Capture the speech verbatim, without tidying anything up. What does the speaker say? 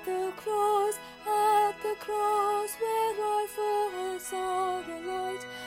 the cross, at the cross where I first saw the light,